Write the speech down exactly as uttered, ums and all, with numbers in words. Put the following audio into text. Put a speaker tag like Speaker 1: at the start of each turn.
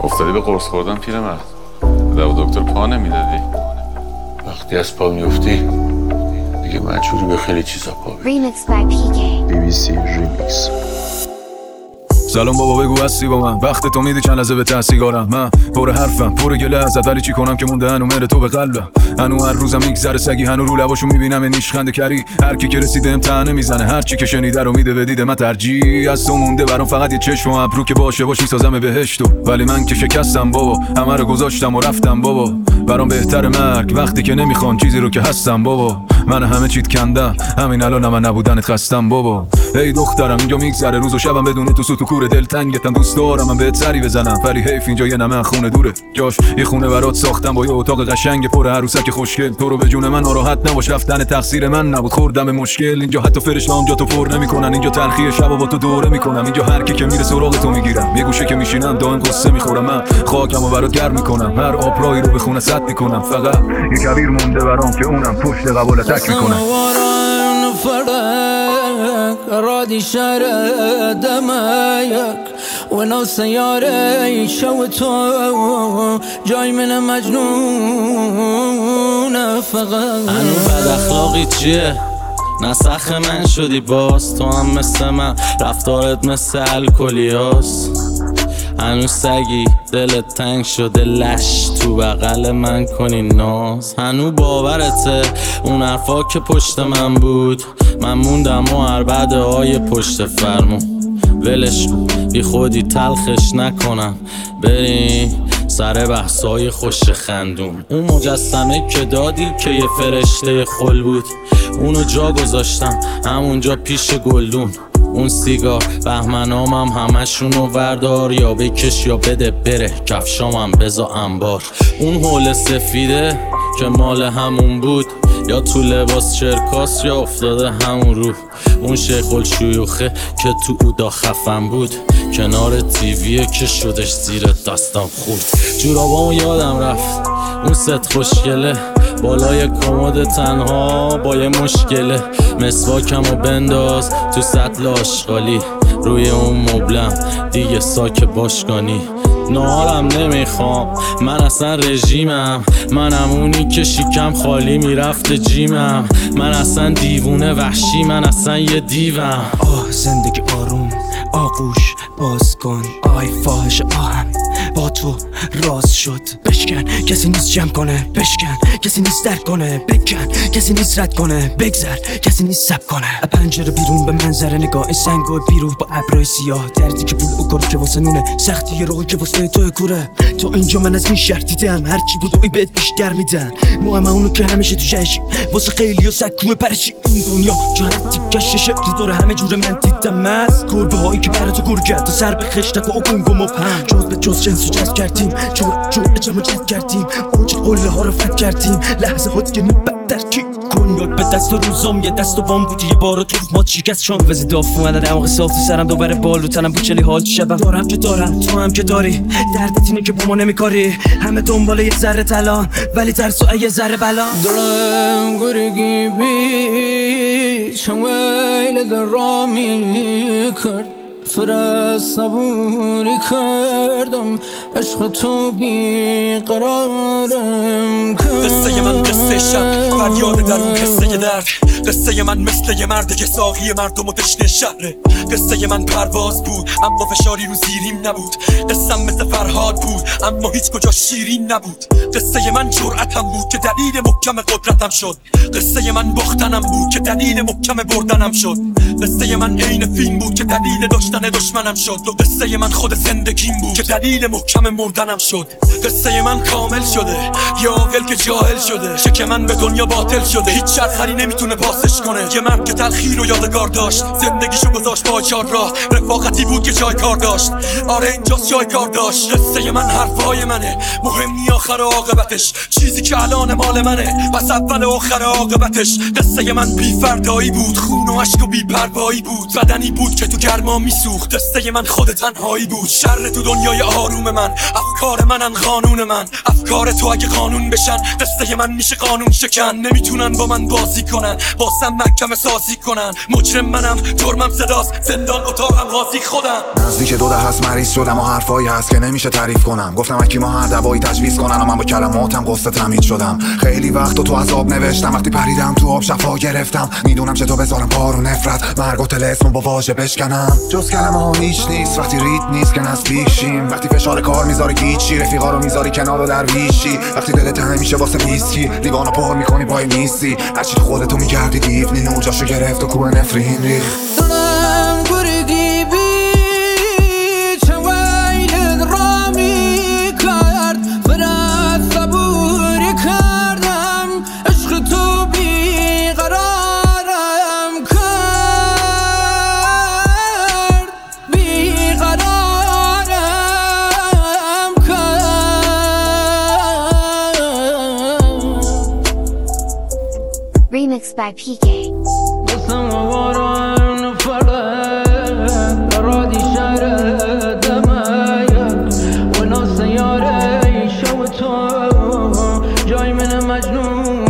Speaker 1: افتادی به قرص خوردن پیرمرد. دوا دکتر پا نمیدادی.
Speaker 2: وقتی از پا میفتی دیگه مجبوری به خیلی چیزا پا بدی.
Speaker 3: Remixed by پی کی.
Speaker 4: بی بی سی ریمیکس.
Speaker 5: سلام بابا بگو هستی با من، وقت تو میدی چند لحظه به تحصیگارم. من پر حرفم پر گله ازت، ولی چی کنم که مونده هنو مهر تو به قلبم. هنو هر روزم میگذره سگی، هنو رو لباشو میبینم نیشخنده کری. هر کی که رسیده امتحانه میزنه، هر چی که شنیده رو میده به دیده. من ترجیح از تو مونده برام فقط یه چشم و ابرو که باشه باش میسازم بهشتو. ولی من که شکستم بابا، همه رو گذاشتم و رفتم بابا. برام بهتر مرگ وقتی که نمیخوان چیزی رو که هستم بابا. من همه چیت کندم، همین الان من نبودنت خستم بابا. ای دخترم اینجا میگذره روز و شبم بدون تو سوت و کوره. دلتنگتم دوست دارم من بهت سری بزنم، ولی حیف اینجا یه نمه خونه دوره. جاش یه خونه برات ساختم با یه اتاق قشنگ پر عروسک خوشگل. تو رو به جون من ناراحت نباش، رفتن تقصیر من نبود، خوردم به مشکل. اینجا حتی فرشته اونجا تو پر نمیکنن، اینجا تلخی شب با تو دوره میکنم. اینجا هر کی که میره سراغ تو میگیرم، یه گوشه که میشینم دائم قصه میخورم. من خاکمو برات گرم میکنم، هر آبراهی رو به خونه سد میکنم. فقط یه کویر مونده برام که اونم پشت قبول تک میکنم.
Speaker 6: رادي شارع دمايك وانا سيارة شوتو جاي من مجنون فقط.
Speaker 7: هنو بد اخلاقی چیه؟ نسخ من شدی باز، تو هم مثل من رفتارت مثل الکلیاس. هنو سگی دلت تنگ شده لش تو بغل من کنی ناز. هنو باورته اون حرفا که پشت من بود، من موندم و هر بعده های پشت فرمون. ولش بی خودی تلخش نکنم، بریم سر بحثای خوش خندون. اون مجسمه که دادی که یه فرشته خل بود، اونو جا گذاشتم همونجا پیش گلدون. اون سیگار بهمنامم همشونو وردار، یا بکش یا بده بره کفشامم بزا انبار. اون حول سفیده که مال همون بود، یا تو لباس چرکاس یا افتاده همون رو. اون شیخ الشیوخه که تو اودا خفن بود، کنار تیویه که شدش زیر دستم خورد. جورابامو یادم رفت اون ست خوشگله، بالای کمد تنها با یه مشکله. مسواکمو بنداز تو سطل آشغالی، روی اون مبلم دیگه ساک باشگانی. نهارم نمیخوام من اصلا رژیمم، منم اونی که شیکم خالی میرفت جیمم. من اصلا دیوونه وحشی، من اصلا یه دیوم.
Speaker 8: آه زندگی آروم آغوش باز کن، آی فاحش آهم با تو راز شد. بشکن کسی نیست جمع کنه، بشکن کسی نیست درک کنه، بکن کسی نیست رد کنه، بگذر کسی نیست سب کنه. پنجره بیرون به منظره نگاه سنگ و بیرون با ابرای سیاه. دردی که پول و کار که واسه نونه، سختی روحی که واسه تو کوره. تو اینجا من از این شهر دیدم، هرچی بود اوی بهت بیشتر میدن. مو هم اونو که همیشه تو جشی واسه خیلی و سکوه پرشی. این دنیا جهتی کششه دور همه جور من دیدم. از گربه هایی که برای تو گر کرد و سر به خشتک و اپنگ و مبهم. جز به جز جنس و جز کردیم، جور جور اجم و جد کردیم. اوج قله ها رو فت کردیم، لحظه ها دیگه نبدر کی کن. یاد به دست و روزم یه دست و وام بودی، یه بارو تو ما شکست شام وزی داف اومده دماغ صاف تو سرم دوباره بال رو تنم بوچلی حال شبم. دارم که دارم تو هم که داری، دردت اینه که با ما نمیکاری. همه دنبال یه ذره طلان ولی ترس و یه ذره بلان.
Speaker 6: دلم گرگی بی شمایل در رامی کرد، فرست صبوری کردم عشق تو بی قرارم کرد.
Speaker 9: قصه من قصه شب فریاد در اون قصه درد. قصه من مثل یه مرد که ساقی مردم و تشنه شهره. قصه من پرواز بود اما فشاری رو زیریم نبود. قصم مثل فرهاد بود اما هیچ کجا شیرین نبود. قصه من جرأتم بود که دلیل محکم قدرتم شد. قصه من باختنم بود که دلیل محکم بردنم شد. قصه من عین فیلم بود که دلیل داشتن دشمنم شد. و قصه من خود زندگیم بود که دلیل محکم مردنم شد. قصه من کامل شده یا عاقل که جاهل شده. شک من به دنیا باطل شده، هیچ چرخری نمیتونه پاسش کنه. یه مرد که تلخی رو یادگار داشت، زندگیشو گذاشت با چار راه. رفاقتی بود که جای کار داشت، آره اینجاست جای کار داشت. قصه من حرفای منه، مهم نی آخر عاقبتش. چیزی که الان مال منه پس اول و آخر عاقبتش. قصه من بی فردایی بود، خون و اشک و بی پروایی بود. بدنی بود که تو گرما میسوخت. قصه من خود تنهایی بود، شر تو دنیای آروم من. افکار منن قانون من، افکار تو اگه قانون بشن قصه من میشه قانون شکن. نمیتونن با من بازی کنن، واسم محکمه سازی کنن. مجرم منم، جرمم صداست، زندان اتاقم قاضی خودم.
Speaker 3: نزدیک دو ده هست مریض شدم و حرفایی هست که نمیشه تعریف کنم. گفتم اکی ما هر دوایی تجویز کنن و من با کلماتم قصه تمیز شدم. خیلی وقت و تو عذاب نوشتم، وقتی پریدم تو آب شفا گرفتم. میدونم چه تو بذارم بارو نفرت، مرگ و طلسم با واژه بشکنم. جز کلمه ها هیچ نیست وقتی ریت نیست که نزدیک شیم. وقتی فشار کار میذاری گیچی، رفیقا رو میذاری کنار و درویشی. وقتی دلت تنگ میشه واسه ویسکی، لیوانو پر میکنی پای میسی. هرچی تو خودتو میگردی دیوونی، نور جاشو گرفت و کوه نفرین ریخت.
Speaker 6: دلم گرگی بی چه ویل رامی کرد، فرد صبوری کردم، عشق تو بی قرارم کرد، بی قرارم کرد.
Speaker 4: Remix by P K.
Speaker 6: قسم واران فرد رادي شارع دمايك وناس سيارة شوتو جاي من مجنون